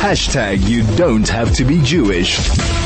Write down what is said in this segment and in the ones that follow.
You don't have to be Jewish.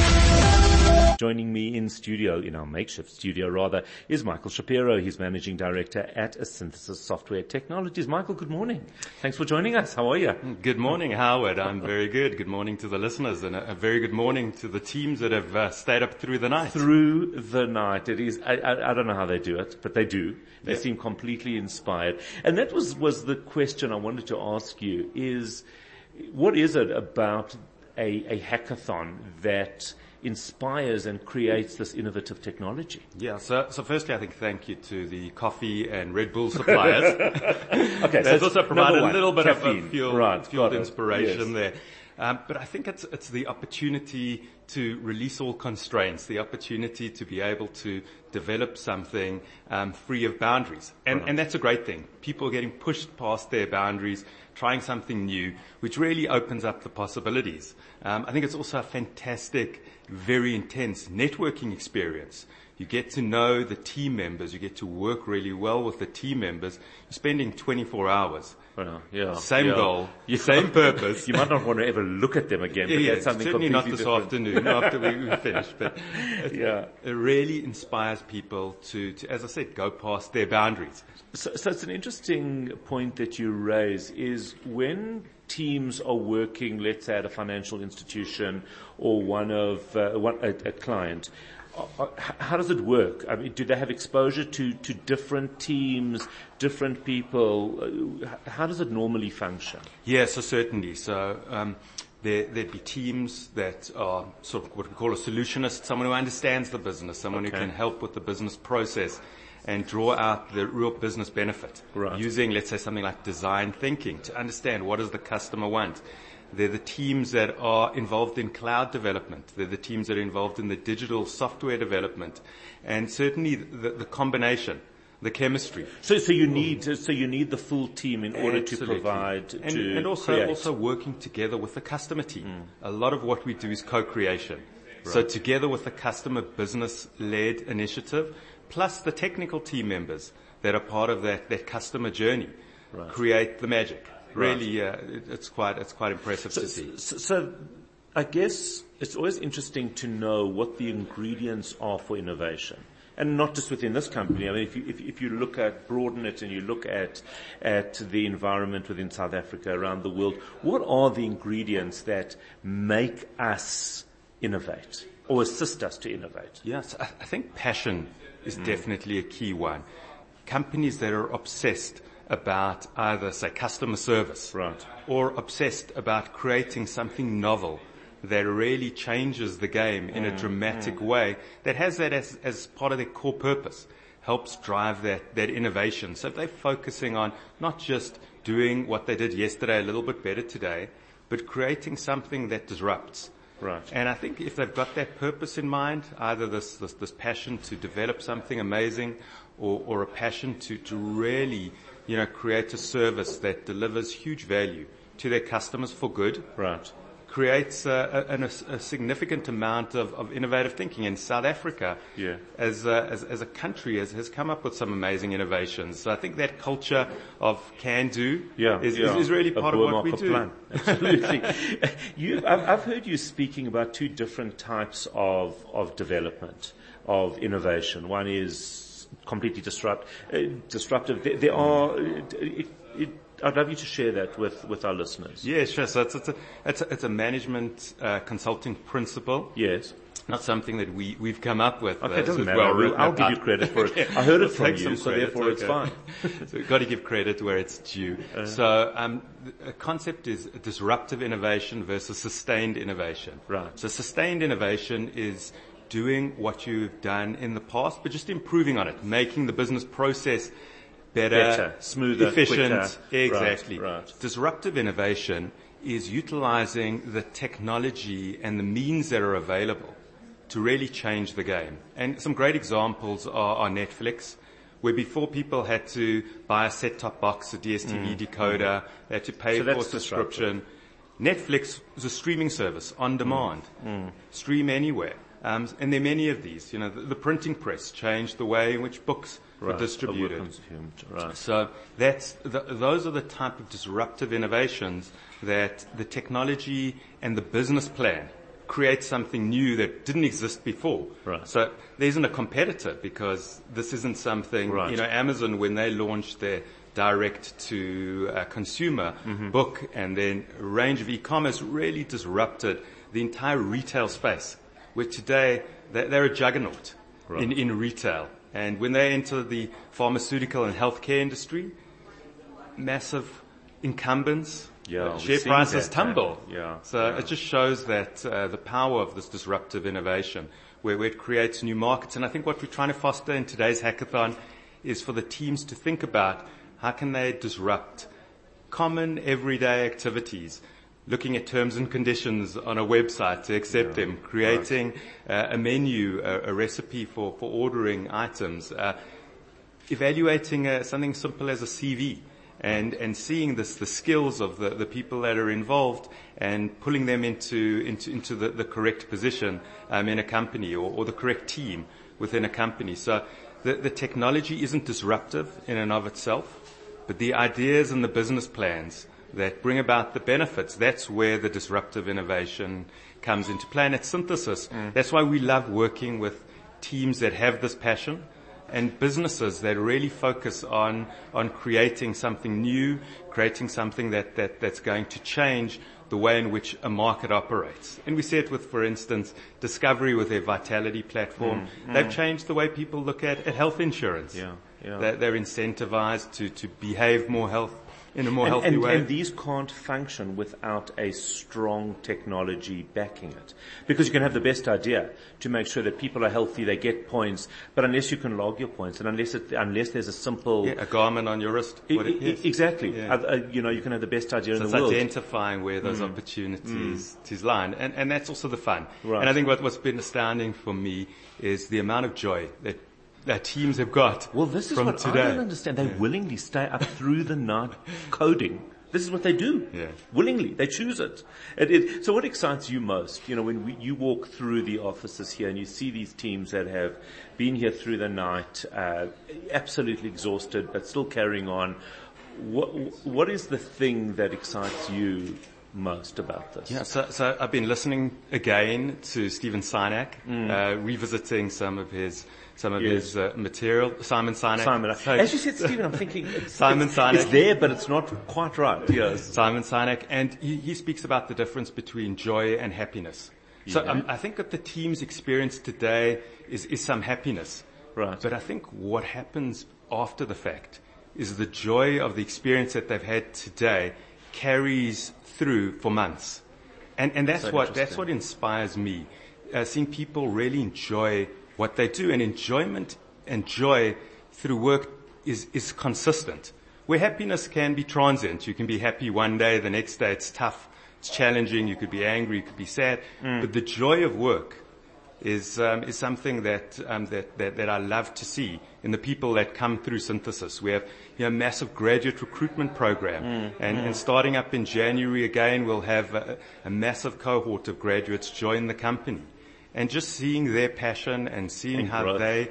Joining me in our makeshift studio rather, is Michael Shapiro. He's Managing Director at Asynthesis Software Technologies. Michael, good morning. Thanks for joining us. How are you? Good morning, Howard. I'm very good. Good morning to the listeners, and a very good morning to the teams that have stayed up through the night. Through the night. It is, I don't know how they do it, but they do. They seem completely inspired. And that was the question I wanted to ask you is, what is it about a hackathon that inspires and creates this innovative technology? Yeah, so firstly, I think thank you to the coffee and Red Bull suppliers. Okay, That's also provided a little bit caffeine. of fueled inspiration there. But I think it's the opportunity to release all constraints, the opportunity to be able to develop something free of boundaries. And that's a great thing. People are getting pushed past their boundaries, trying something new, which really opens up the possibilities. I think it's also a fantastic, very intense networking experience. You get to know the team members. You get to work really well with the team members. You're spending 24 hours. Same goal, same purpose. You might not want to ever look at them again. But that's something certainly not this different. afternoon after we finish. But it really inspires people to, as I said, go past their boundaries. So it's an interesting point that you raise is when teams are working, let's say at a financial institution or a client, how does it work? I mean, do they have exposure to different teams, different people? How does it normally function? Yeah, so certainly. So there'd be teams that are sort of what we call a solutionist, someone who understands the business, someone who can help with the business process and draw out the real business benefit using, let's say, something like design thinking to understand what does the customer want. They're the teams that are involved in cloud development. They're the teams that are involved in the digital software development, and certainly the combination, the chemistry. So you need the full team in order to provide and also working together with the customer team. A lot of what we do is co-creation. So together with the customer business-led initiative, plus the technical team members that are part of that customer journey, create the magic. Really, it's quite impressive to see. So I guess it's always interesting to know what the ingredients are for innovation. And not just within this company. I mean, if you broaden it and you look at the environment within South Africa, around the world, what are the ingredients that make us innovate or assist us to innovate? Yes, I think passion is definitely a key one. Companies that are obsessed about either, say, customer service, or obsessed about creating something novel that really changes the game in a dramatic way, that has that as part of their core purpose, helps drive that innovation. So if they're focusing on not just doing what they did yesterday a little bit better today, but creating something that disrupts. And I think if they've got that purpose in mind, either this passion to develop something amazing or a passion to really create a service that delivers huge value to their customers for good. Creates a significant amount of innovative thinking. And South Africa, as a country, has come up with some amazing innovations. So I think that culture of can-do is really part of what we do. Plan. Absolutely. I've heard you speaking about two different types of development, of innovation. One is completely disruptive. There are. I'd love you to share that with our listeners. Yeah, sure. So it's a management consulting principle. Yes. Not something that we've come up with. Okay, doesn't matter. I'll give you credit for it. I heard it from you, so therefore it's fine. So we've got to give credit where it's due. So a concept is disruptive innovation versus sustained innovation. So sustained innovation is doing what you've done in the past, but just improving on it, making the business process better, smoother, efficient. Quicker. Exactly. Disruptive innovation is utilizing the technology and the means that are available to really change the game. And some great examples are Netflix, where before people had to buy a set-top box, a DSTV decoder, they had to pay for a subscription. Netflix is a streaming service on demand, stream anywhere. And there are many of these. The printing press changed the way in which books for distributed. Consumed. Right. So those are the type of disruptive innovations that the technology and the business plan create something new that didn't exist before. Right. So there isn't a competitor because this isn't something, right. Amazon, when they launched their direct to consumer book and then range of e-commerce, really disrupted the entire retail space, where today they're a juggernaut in retail. And when they enter the pharmaceutical and healthcare industry, massive incumbents, share prices tumble. It just shows that the power of this disruptive innovation, where it creates new markets. And I think what we're trying to foster in today's hackathon is for the teams to think about how can they disrupt common everyday activities, looking at terms and conditions on a website to accept them, creating a menu, a recipe for ordering items, evaluating something simple as a CV, and seeing the skills of the people that are involved and pulling them into the correct position in a company or the correct team within a company. So the technology isn't disruptive in and of itself, but the ideas and the business plans that bring about the benefits, that's where the disruptive innovation comes into play. And at Synthesis, that's why we love working with teams that have this passion and businesses that really focus on creating something new, creating something that's going to change the way in which a market operates. And we see it with, for instance, Discovery with their Vitality platform. They've changed the way people look at health insurance. They're incentivized to behave more in a more healthy way. And these can't function without a strong technology backing it. Because you can have the best idea to make sure that people are healthy, they get points, but unless you can log your points and unless there's a simple... a Garmin on your wrist. Exactly. You can have the best idea in the world. So it's identifying where those opportunities lie. And that's also the fun. Right. And I think what's been astounding for me is the amount of joy that teams have got. Well, this is from what today. I don't understand. They willingly stay up through the night coding. This is what they do. Yeah. Willingly. They choose it. So what excites you most? When you walk through the offices here and you see these teams that have been here through the night, absolutely exhausted, but still carrying on. What is the thing that excites you most about this? Yeah, so I've been listening again to Stephen Sinek, revisiting some of his material. Simon Sinek. As you said, Stephen, I'm thinking Simon Sinek. It's there, but it's not quite right. Yes. Simon Sinek, and he speaks about the difference between joy and happiness. So I think that the team's experience today is some happiness. Right. But I think what happens after the fact is the joy of the experience that they've had today carries through for months. And that's what inspires me. Seeing people really enjoy what they do, and enjoyment and joy through work is consistent. Where happiness can be transient. You can be happy one day, the next day it's tough, it's challenging, you could be angry, you could be sad. But the joy of work is something that I love to see in the people that come through Synthesis. We have a massive graduate recruitment program, and starting up in January again, we'll have a massive cohort of graduates join the company. And just seeing their passion and seeing how they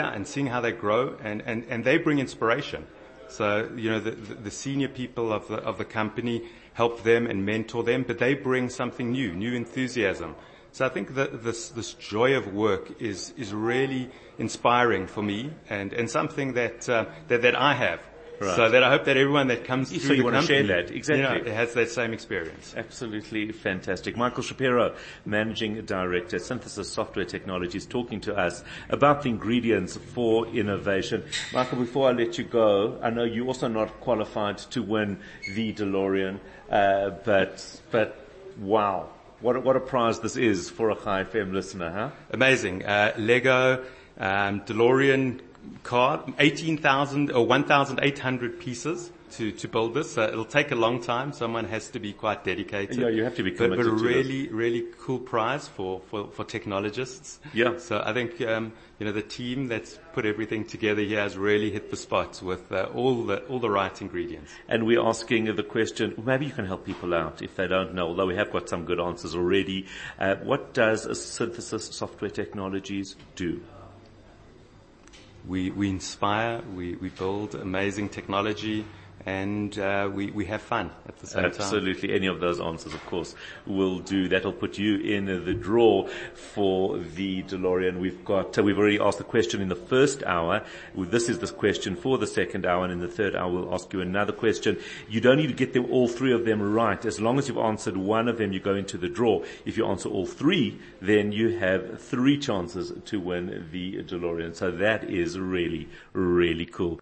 grow and they bring inspiration. So, the senior people of the company help them and mentor them, but they bring something new enthusiasm. So I think that this joy of work is really inspiring for me and something that I have. Right. So that I hope that everyone that comes through the company, want to share that. Exactly. Has that same experience. Absolutely fantastic. Michael Shapiro, Managing Director, Synthesis Software Technologies, talking to us about the ingredients for innovation. Michael, before I let you go, I know you're also not qualified to win the DeLorean, but wow. What a prize this is for a Chai FM listener, huh? Amazing. Lego, DeLorean car, 18,000 or 1,800 pieces to build this. It'll take a long time. Someone has to be quite dedicated. Yeah, you have to be committed but a to really, really cool prize for technologists. Yeah. So I think, the team that's put everything together here has really hit the spot with all the right ingredients. And we're asking the question, maybe you can help people out if they don't know, although we have got some good answers already. What does Synthesis Software Technologies do? we inspire, we build amazing technology, and we have fun at the same time. Absolutely. Any of those answers, of course, will do. That'll put you in the draw for the DeLorean. We've already asked the question in the first hour. This is the question for the second hour, and in the third hour we'll ask you another question. You don't need to get all three of them right. As long as you've answered one of them, you go into the draw. If you answer all three, then you have 3 chances to win the DeLorean. So that is really, really cool.